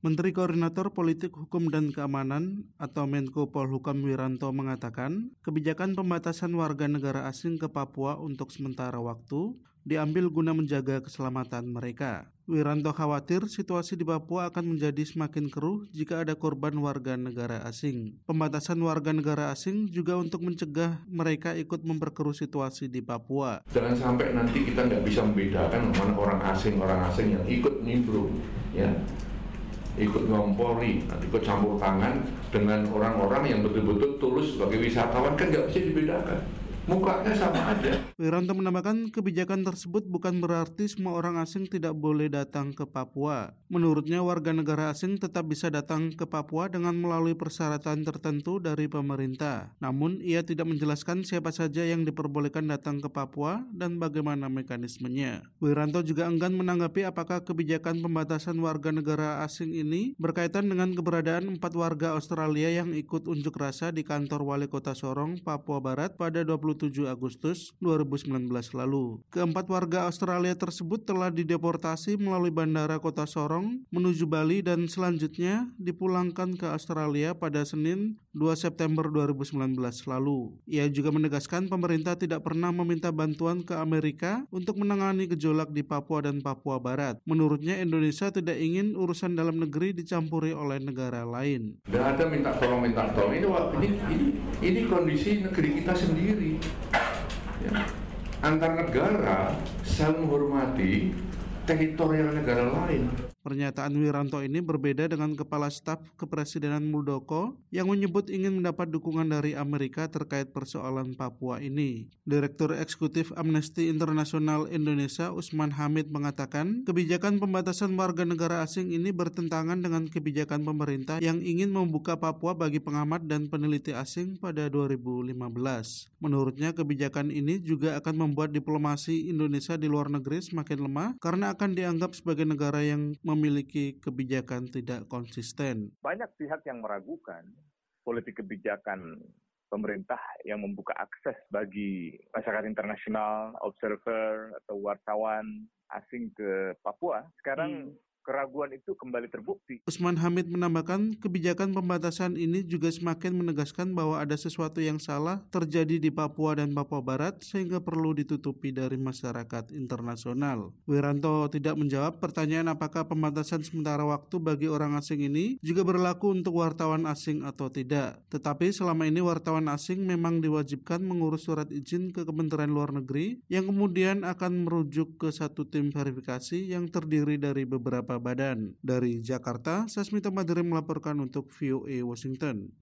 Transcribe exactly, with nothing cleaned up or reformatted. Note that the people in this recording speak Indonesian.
Menteri Koordinator Politik Hukum dan Keamanan atau Menko Polhukam Wiranto mengatakan, kebijakan pembatasan warga negara asing ke Papua untuk sementara waktu diambil guna menjaga keselamatan mereka. Wiranto khawatir situasi di Papua akan menjadi semakin keruh jika ada korban warga negara asing. Pembatasan warga negara asing juga untuk mencegah mereka ikut memperkeruh situasi di Papua. Jangan sampai nanti kita nggak bisa membedakan mana orang asing orang asing yang ikut nimbrung, ya, ikut ngompori, nanti ikut campur tangan dengan orang-orang yang betul-betul tulus sebagai wisatawan, kan nggak bisa dibedakan. Mukanya sama aja. Wiranto menambahkan kebijakan tersebut bukan berarti semua orang asing tidak boleh datang ke Papua. Menurutnya warga negara asing tetap bisa datang ke Papua dengan melalui persyaratan tertentu dari pemerintah. Namun ia tidak menjelaskan siapa saja yang diperbolehkan datang ke Papua dan bagaimana mekanismenya. Wiranto juga enggan menanggapi apakah kebijakan pembatasan warga negara asing ini berkaitan dengan keberadaan empat warga Australia yang ikut unjuk rasa di kantor Wali Kota Sorong, Papua Barat pada dua puluh tujuh Agustus dua ribu sembilan belas lalu. Keempat warga Australia tersebut telah dideportasi melalui bandara Kota Sorong menuju Bali dan selanjutnya dipulangkan ke Australia pada Senin dua September dua ribu sembilan belas lalu. Ia juga menegaskan pemerintah tidak pernah meminta bantuan ke Amerika untuk menangani gejolak di Papua dan Papua Barat. Menurutnya Indonesia tidak ingin urusan dalam negeri dicampuri oleh negara lain. Tidak ada minta tolong minta tolong. Ini ini ini, ini kondisi negeri kita sendiri. Ya. Antar negara saling menghormati teritorial negara lain. Pernyataan Wiranto ini berbeda dengan Kepala Staf Kepresidenan Muldoko yang menyebut ingin mendapat dukungan dari Amerika terkait persoalan Papua ini. Direktur Eksekutif Amnesty International Indonesia Usman Hamid mengatakan kebijakan pembatasan warga negara asing ini bertentangan dengan kebijakan pemerintah yang ingin membuka Papua bagi pengamat dan peneliti asing pada dua ribu lima belas. Menurutnya kebijakan ini juga akan membuat diplomasi Indonesia di luar negeri semakin lemah karena akan dianggap sebagai negara yang memiliki kebijakan tidak konsisten. Banyak pihak yang meragukan politik kebijakan pemerintah yang membuka akses bagi masyarakat internasional, observer atau wartawan asing ke Papua. Sekarang hmm. keraguan itu kembali terbukti. Usman Hamid menambahkan kebijakan pembatasan ini juga semakin menegaskan bahwa ada sesuatu yang salah terjadi di Papua dan Papua Barat sehingga perlu ditutupi dari masyarakat internasional. Wiranto tidak menjawab pertanyaan apakah pembatasan sementara waktu bagi orang asing ini juga berlaku untuk wartawan asing atau tidak. Tetapi selama ini wartawan asing memang diwajibkan mengurus surat izin ke Kementerian Luar Negeri yang kemudian akan merujuk ke satu tim verifikasi yang terdiri dari beberapa badan. Dari Jakarta, Sasmita Madri melaporkan untuk V O A Washington.